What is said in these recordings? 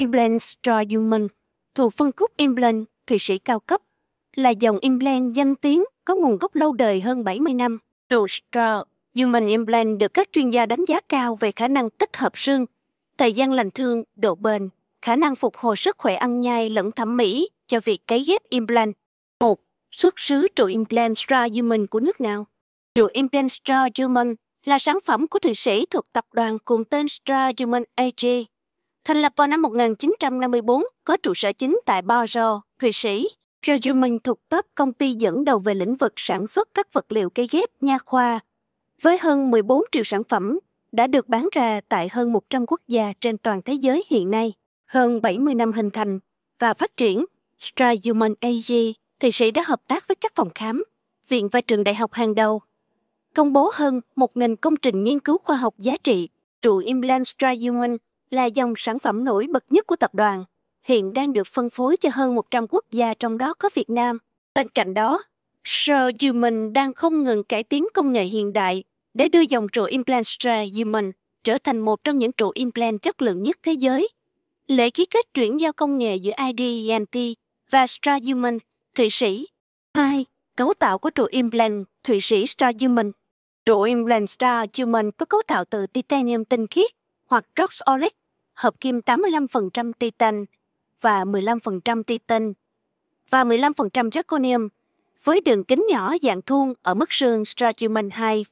Implant Strahuman thuộc phân khúc Implant Thụy Sĩ cao cấp, là dòng implant danh tiếng có nguồn gốc lâu đời hơn 70 năm. Trụ Strahuman Implant được các chuyên gia đánh giá cao về khả năng tích hợp xương, thời gian lành thương, độ bền, khả năng phục hồi sức khỏe ăn nhai lẫn thẩm mỹ cho việc cấy ghép implant. 1. Xuất xứ trụ implant Strahuman của nước nào? Trụ implant Strahuman là sản phẩm của Thụy Sĩ thuộc tập đoàn cùng tên Strahuman AG. Thành lập vào năm 1954, có trụ sở chính tại Basel, Thụy Sĩ. Strahuman thuộc top công ty dẫn đầu về lĩnh vực sản xuất các vật liệu cấy ghép nha khoa, với hơn 14 triệu sản phẩm đã được bán ra tại hơn 100 quốc gia trên toàn thế giới hiện nay. Hơn 70 năm hình thành và phát triển, Strahuman AG, Thụy Sĩ đã hợp tác với các phòng khám, viện và trường đại học hàng đầu, công bố hơn 1.000 công trình nghiên cứu khoa học giá trị. Trụ implant Strahuman là dòng sản phẩm nổi bật nhất của tập đoàn, hiện đang được phân phối cho hơn 100 quốc gia, trong đó có Việt Nam. Bên cạnh đó, Strahuman đang không ngừng cải tiến công nghệ hiện đại để đưa dòng trụ implant Strahuman trở thành một trong những trụ implant chất lượng nhất thế giới. Lễ ký kết chuyển giao công nghệ giữa ID&T và Strahuman, Thụy Sĩ. 2. Cấu tạo của trụ implant Thụy Sĩ Strahuman. Trụ implant Strahuman có cấu tạo từ titanium tinh khiết hoặc roxolic, hợp kim 85% titan và 15% titan và 15% zirconium, với đường kính nhỏ dạng thuôn ở mức xương Strahuman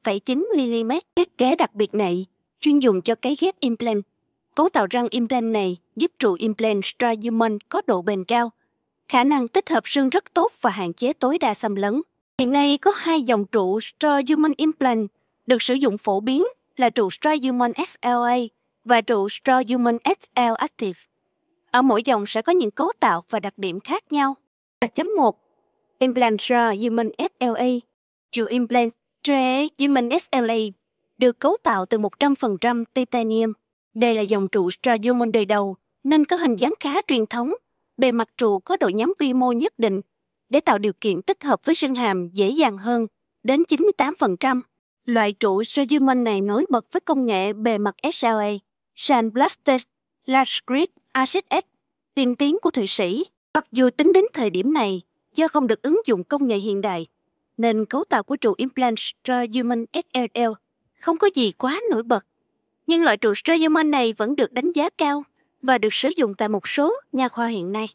2,9mm. Thiết kế đặc biệt này chuyên dùng cho cấy ghép implant. Cấu tạo răng implant này giúp trụ implant Strahuman có độ bền cao, khả năng tích hợp xương rất tốt và hạn chế tối đa xâm lấn. Hiện nay có 2 dòng trụ Strahuman implant được sử dụng phổ biến là trụ Strahuman SLA và trụ Strahuman SL Active. Ở mỗi dòng sẽ có những cấu tạo và đặc điểm khác nhau. 3.1 Implant Strahuman SLA. Trụ implant Strahuman SLA được cấu tạo từ 100% titanium. Đây là dòng trụ Strahuman đời đầu nên có hình dáng khá truyền thống. Bề mặt trụ có độ nhắm vi mô nhất định để tạo điều kiện tích hợp với xương hàm dễ dàng hơn, đến 98%. Loại trụ Strahuman này nổi bật với công nghệ bề mặt SLA, Sandblasted Large Grid Acid S, tiên tiến của Thụy Sĩ. Mặc dù tính đến thời điểm này, do không được ứng dụng công nghệ hiện đại, nên cấu tạo của trụ implant Strahuman SLL không có gì quá nổi bật. Nhưng loại trụ Strahuman này vẫn được đánh giá cao và được sử dụng tại một số nha khoa hiện nay.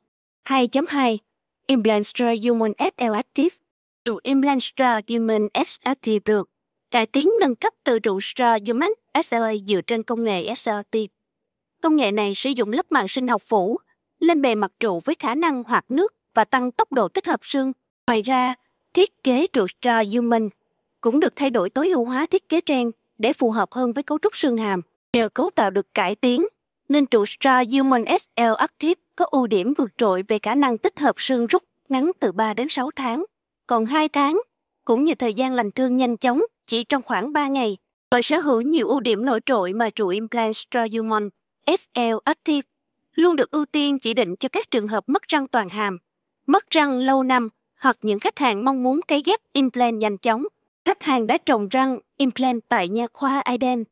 2.2 Implant Strahuman SL Active. Trụ implant Strahuman SL Active được cải tiến nâng cấp từ trụ Strahuman SLA dựa trên công nghệ SL Active. Công nghệ này sử dụng lớp màng sinh học phủ lên bề mặt trụ với khả năng hoạt nước và tăng tốc độ tích hợp xương. Ngoài ra, thiết kế trụ Strahuman cũng được thay đổi tối ưu hóa thiết kế trên để phù hợp hơn với cấu trúc xương hàm. Nhờ cấu tạo được cải tiến, nên trụ Strahuman SL Active có ưu điểm vượt trội về khả năng tích hợp xương rút ngắn từ 3 đến 6 tháng, còn 2 tháng, cũng như thời gian lành thương nhanh chóng chỉ trong khoảng 3 ngày. Bởi sở hữu nhiều ưu điểm nổi trội mà trụ implant Strahuman SL Active luôn được ưu tiên chỉ định cho các trường hợp mất răng toàn hàm, mất răng lâu năm hoặc những khách hàng mong muốn cấy ghép implant nhanh chóng. Khách hàng đã trồng răng implant tại nha khoa Iden.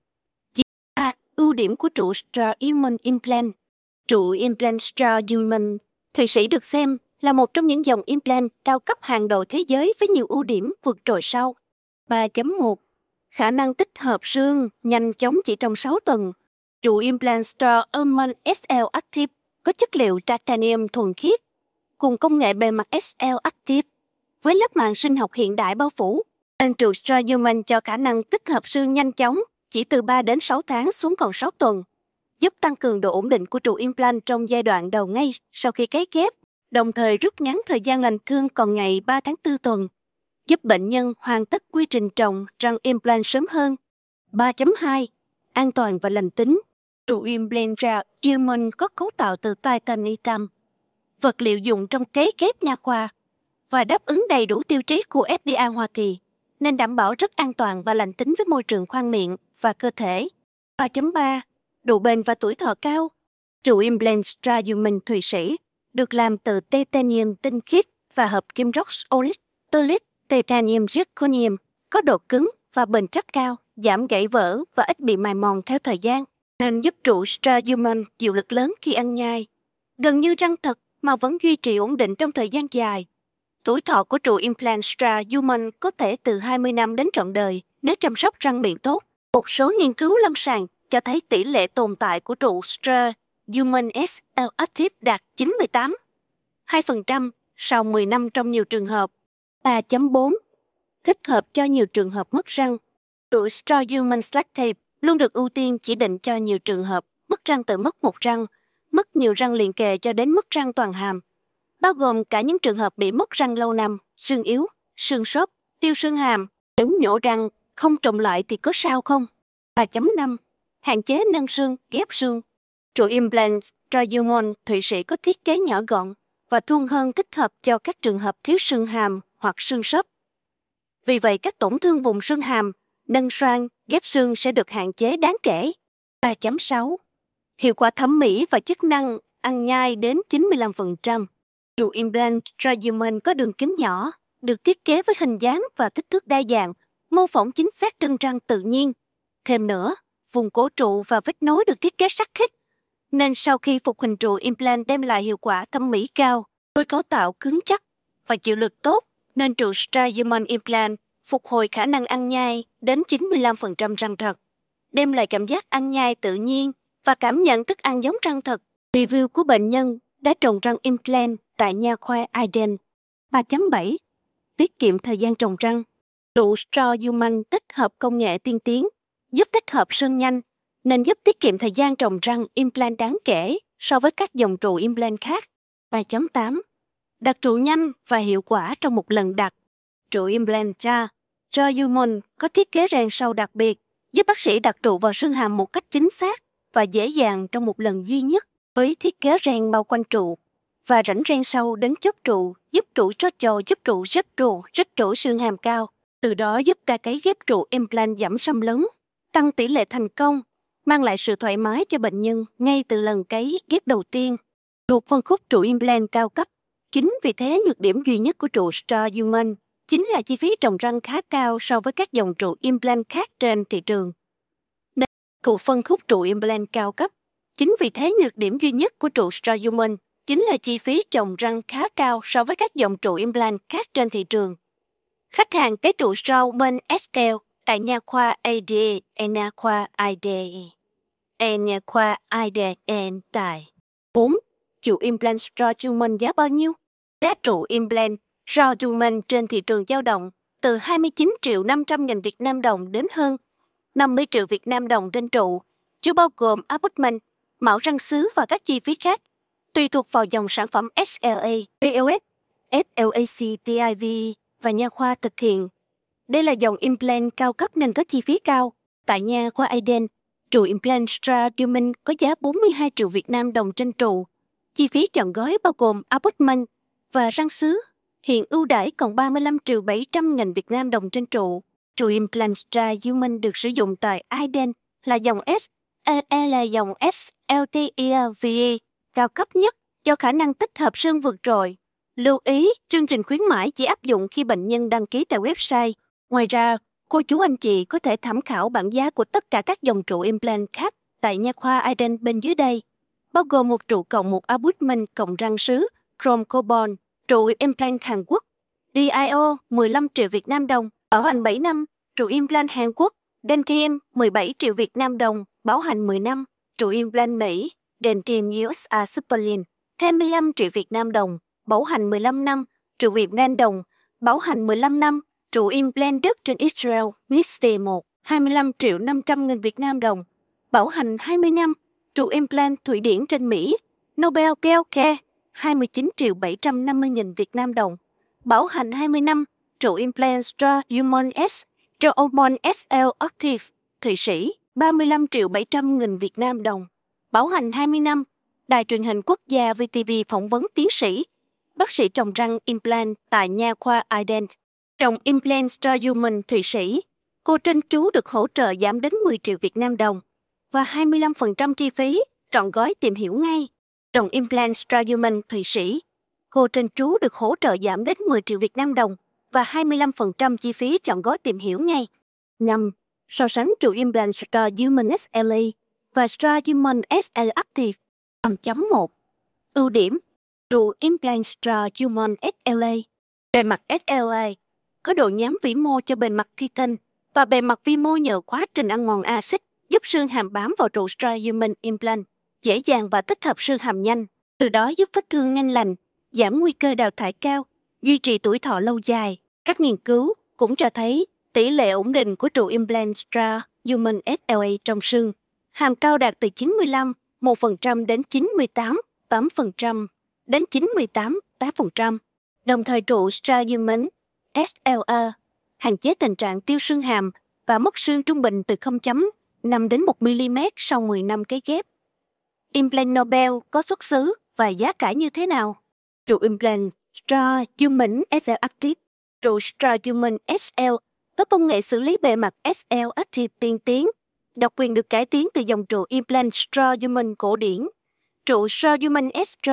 Ưu điểm của trụ Strahuman implant. Trụ implant Strahuman Thụy Sĩ được xem là một trong những dòng implant cao cấp hàng đầu thế giới với nhiều ưu điểm vượt trội sau. 3.1 Khả năng tích hợp xương nhanh chóng chỉ trong 6 tuần. Trụ implant Strahuman SL Active có chất liệu titanium thuần khiết cùng công nghệ bề mặt SL Active với lớp màng sinh học hiện đại bao phủ. Nên trụ Strahuman cho khả năng tích hợp xương nhanh chóng chỉ từ 3 đến 6 tháng xuống còn 6 tuần, giúp tăng cường độ ổn định của trụ implant trong giai đoạn đầu ngay sau khi cấy ghép, đồng thời rút ngắn thời gian lành cương còn ngày 3 tháng 4 tuần, giúp bệnh nhân hoàn tất quy trình trồng răng implant sớm hơn. 3.2 An toàn và lành tính. Trụ implant Strahuman có cấu tạo từ titanium, vật liệu dùng trong cấy ghép nha khoa, và đáp ứng đầy đủ tiêu chí của FDA Hoa Kỳ, nên đảm bảo rất an toàn và lành tính với môi trường khoang miệng và cơ thể. 3.3 Độ bền và tuổi thọ cao. Trụ implant Strahuman Thụy Sĩ được làm từ titanium tinh khiết và hợp kim roxolic, titanium zirconium, có độ cứng và bền chắc cao, giảm gãy vỡ và ít bị mài mòn theo thời gian, nên giúp trụ Strahuman chịu lực lớn khi ăn nhai gần như răng thật mà vẫn duy trì ổn định trong thời gian dài. Tuổi thọ của trụ implant Straumann có thể từ 20 năm đến trọn đời nếu chăm sóc răng miệng tốt. Một số nghiên cứu lâm sàng cho thấy tỷ lệ tồn tại của trụ Straumann SL Active đạt 98,2% sau 10 năm trong nhiều trường hợp. 3.4 Thích hợp cho nhiều trường hợp mất răng. Trụ Straumann Selective luôn được ưu tiên chỉ định cho nhiều trường hợp mất răng từ mất một răng, mất nhiều răng liền kề cho đến mất răng toàn hàm, bao gồm cả những trường hợp bị mất răng lâu năm, xương yếu, xương xốp, tiêu xương hàm. Nếu nhổ răng không trồng lại thì có sao không? 3.5 Hạn chế nâng xương, ghép xương. Trụ implant Straumann Thụy Sĩ có thiết kế nhỏ gọn và thuôn hơn, thích hợp cho các trường hợp thiếu xương hàm hoặc xương xốp. Vì vậy, các tổn thương vùng xương hàm, nâng xoang, ghép xương sẽ được hạn chế đáng kể. 3.6 Hiệu quả thẩm mỹ và chức năng ăn nhai đến 95%. Trụ implant Straumann có đường kính nhỏ, được thiết kế với hình dáng và kích thước đa dạng, mô phỏng chính xác chân răng tự nhiên. Thêm nữa, vùng cổ trụ và vết nối được thiết kế sắc khít, nên sau khi phục hình trụ implant đem lại hiệu quả thẩm mỹ cao, với cấu tạo cứng chắc và chịu lực tốt, nên trụ Straumann implant phục hồi khả năng ăn nhai đến 95% răng thật, đem lại cảm giác ăn nhai tự nhiên và cảm nhận thức ăn giống răng thật. Review của bệnh nhân đã trồng răng implant tại nha khoa Iden. 3.7 Tiết kiệm thời gian trồng răng. Trụ Straumann tích hợp công nghệ tiên tiến, giúp tích hợp sơn nhanh, nên giúp tiết kiệm thời gian trồng răng implant đáng kể so với các dòng trụ implant khác. 3.8 Đặt trụ nhanh và hiệu quả trong một lần đặt. Trụ implant Straumann có thiết kế rèn sâu đặc biệt, giúp bác sĩ đặt trụ vào xương hàm một cách chính xác và dễ dàng trong một lần duy nhất. Với thiết kế rèn bao quanh trụ và rãnh rèn sâu đến chóp trụ, giúp trụ chót chồ, giúp trụ rất trụ xương hàm cao. Từ đó giúp ca cấy ghép trụ implant giảm xâm lấn, tăng tỷ lệ thành công, mang lại sự thoải mái cho bệnh nhân ngay từ lần cấy ghép đầu tiên. Thuộc phân khúc trụ implant cao cấp. Chính vì thế, nhược điểm duy nhất của trụ Straumann chính là chi phí trồng răng khá cao so với các dòng trụ implant khác trên thị trường. Thuộc phân khúc trụ implant cao cấp. Chính vì thế, nhược điểm duy nhất của trụ Straumann chính là chi phí trồng răng khá cao so với các dòng trụ implant khác trên thị trường. Khách hàng cấy trụ Straumann SL tại nha khoa ADE, nha khoa IDE, nha khoa IDE tại 4. Trụ implant Straumann giá bao nhiêu? Giá trụ implant Straumann trên thị trường dao động từ 29.500.000 Việt Nam đồng đến hơn 50 triệu Việt Nam đồng trên trụ, chưa bao gồm abutment, mão răng sứ và các chi phí khác, tùy thuộc vào dòng sản phẩm SLA, PLS, SLAC, TIV và nha khoa thực hiện. Đây là dòng implant cao cấp nên có chi phí cao. Tại nha khoa Iden, trụ implant Straumann có giá 42 triệu Việt Nam đồng trên trụ. Chi phí chọn gói bao gồm abutment và răng sứ. Hiện ưu đãi còn 35.700.000 Việt Nam đồng trên trụ. Trụ implant Straumann được sử dụng tại Iden là dòng S, là dòng SLTIVE cao cấp nhất do khả năng tích hợp xương vượt trội. Lưu ý, chương trình khuyến mãi chỉ áp dụng khi bệnh nhân đăng ký tại website. Ngoài ra, cô chú anh chị có thể tham khảo bảng giá của tất cả các dòng trụ implant khác tại nha khoa Iden bên dưới đây, bao gồm một trụ cộng một abutment cộng răng sứ, chrome carbon, trụ implant Hàn Quốc, DIO 15 triệu Việt Nam đồng, bảo hành 7 năm, trụ implant Hàn Quốc, Dentium 17 triệu Việt Nam đồng, bảo hành 10 năm, trụ implant Mỹ, Dentium USA Superlin, 25 triệu Việt Nam đồng, bảo hành 15 năm, trụ Việt Nam đồng, bảo hành 15 năm, trụ implant Đức trên Israel, Mister 1, 25.500.000 Việt Nam đồng, bảo hành 20 năm, trụ implant Thụy Điển trên Mỹ, Nobel Care, 29.750.000 Việt Nam đồng, bảo hành 20 năm, trụ implant Straumann SL Active, Thụy Sĩ, 35.700.000 Việt Nam đồng, bảo hành 20 năm, Đài truyền hình quốc gia VTV phỏng vấn tiến sĩ, bác sĩ trồng răng implant tại nha khoa Iden. Trồng implant Straumann Thụy Sĩ, cô trân trú được hỗ trợ giảm đến 10 triệu Việt Nam đồng và 25% chi phí, trọn gói tìm hiểu ngay. Trồng implant Straumann Thụy Sĩ, cô trân trú được hỗ trợ giảm đến 10 triệu Việt Nam đồng và 25% chi phí, chọn gói tìm hiểu ngay. 5. So sánh trụ implant Straumann SLA và Straumann SL Active. 5.1 Ưu điểm: trụ implant Straumann SLA. Bề mặt SLA có độ nhám vĩ mô cho bề mặt titan và bề mặt vi mô nhờ quá trình ăn mòn axit giúp xương hàm bám vào trụ Straumann implant dễ dàng và tích hợp xương hàm nhanh, từ đó giúp vết thương nhanh lành, giảm nguy cơ đào thải cao, duy trì tuổi thọ lâu dài. Các nghiên cứu cũng cho thấy tỷ lệ ổn định của trụ implant Straumann SLA trong xương hàm cao đạt từ 95% đến 98% đến 98%. Đồng thời trụ Straumann SLA hạn chế tình trạng tiêu xương hàm và mất xương trung bình từ 0,5 đến 1 mm sau 10 năm cấy ghép. Implant Nobel có xuất xứ và giá cả như thế nào? Trụ implant Straumann SL Active. Trụ Straumann SL có công nghệ xử lý bề mặt SL Active tiên tiến, độc quyền được cải tiến từ dòng trụ implant Straumann cổ điển. Trụ Straumann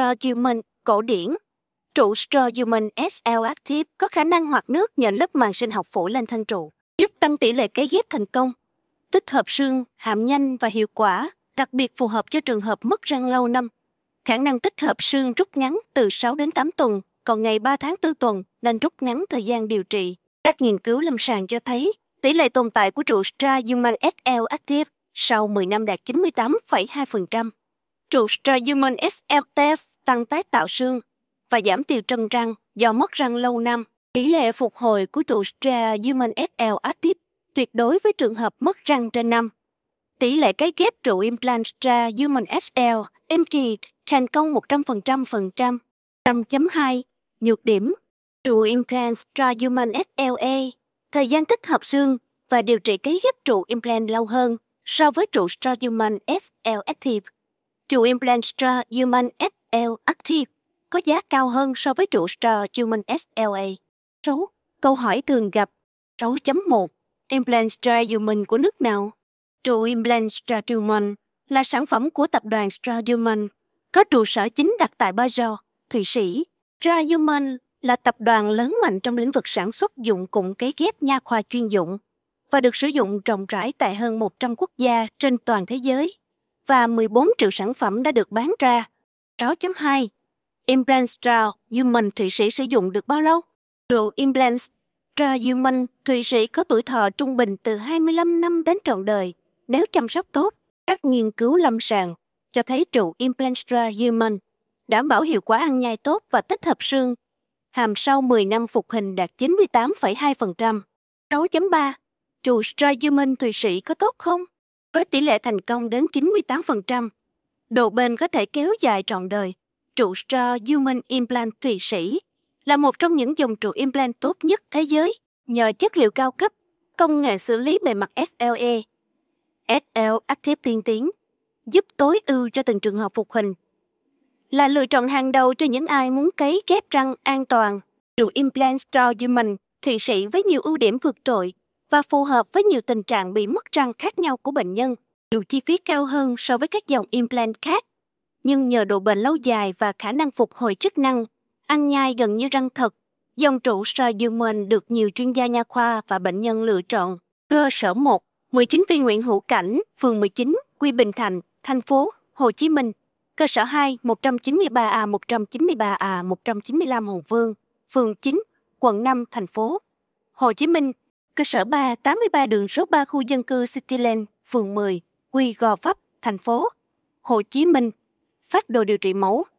cổ điển. Trụ Straumann SL Active có khả năng hoạt nước nhờ lớp màng sinh học phủ lên thân trụ, giúp tăng tỷ lệ cấy ghép thành công, tích hợp xương hàm nhanh và hiệu quả, đặc biệt phù hợp cho trường hợp mất răng lâu năm. Khả năng tích hợp xương rút ngắn từ 6 đến 8 tuần, còn ngày 3 tháng 4 tuần nên rút ngắn thời gian điều trị. Các nghiên cứu lâm sàng cho thấy tỷ lệ tồn tại của trụ Straumann SL Active sau 10 năm đạt 98,2%. Trụ Straumann SL Active tăng tái tạo xương và giảm tiều trân răng do mất răng lâu năm. Tỷ lệ phục hồi của trụ Straumann SL Active tuyệt đối với trường hợp mất răng trên năm. Tỷ lệ cấy ghép trụ implant Straumann SL MG thành công 100%. 5.2 Nhược điểm: trụ implant Straumann SLA thời gian tích hợp xương và điều trị cấy ghép trụ implant lâu hơn so với trụ Straumann SL Active. Trụ implant Straumann SL Active có giá cao hơn so với trụ Straumann SLA. 6. Câu hỏi thường gặp. 6.1 Implant Straumann của nước nào? Trụ implant Straumann là sản phẩm của tập đoàn Straumann, có trụ sở chính đặt tại Basel, Thụy Sĩ. Straumann là tập đoàn lớn mạnh trong lĩnh vực sản xuất dụng cụ cấy ghép nha khoa chuyên dụng và được sử dụng rộng rãi tại hơn 100 quốc gia trên toàn thế giới, và 14 triệu sản phẩm đã được bán ra. 6.2 Implant Straumann Thụy Sĩ sử dụng được bao lâu? Trụ implant Straumann Thụy Sĩ có tuổi thọ trung bình từ 25 năm đến trọn đời nếu chăm sóc tốt. Các nghiên cứu lâm sàng cho thấy trụ implant Straumann đảm bảo hiệu quả ăn nhai tốt và tích hợp xương hàm sau 10 năm phục hình đạt 98,2%. 6.3 Trụ Straumann Thụy Sĩ có tốt không? Với tỷ lệ thành công đến 98%. Độ bền có thể kéo dài trọn đời. Trụ Straumann Implant Thụy Sĩ là một trong những dòng trụ implant tốt nhất thế giới nhờ chất liệu cao cấp, công nghệ xử lý bề mặt SLA, SL Active tiên tiến, giúp tối ưu cho từng trường hợp phục hình. Là lựa chọn hàng đầu cho những ai muốn cấy ghép răng an toàn. Trụ implant Straumann Thụy Sĩ với nhiều ưu điểm vượt trội và phù hợp với nhiều tình trạng bị mất răng khác nhau của bệnh nhân. Dù chi phí cao hơn so với các dòng implant khác, nhưng nhờ độ bền lâu dài và khả năng phục hồi chức năng, ăn nhai gần như răng thật, dòng trụ Straumann được nhiều chuyên gia nha khoa và bệnh nhân lựa chọn. Cơ sở 1, 19 Viên Nguyễn Hữu Cảnh, phường 19, Quy Bình Thạnh, thành phố Hồ Chí Minh. Cơ sở 2, 193A, 193A, 195 Hùng Vương, phường 9, quận 5, thành phố Hồ Chí Minh. Cơ sở 3, 83 đường số 3 khu dân cư Cityland, phường 10, Quy Gò Vấp, thành phố Hồ Chí Minh. Phác đồ điều trị mẫu.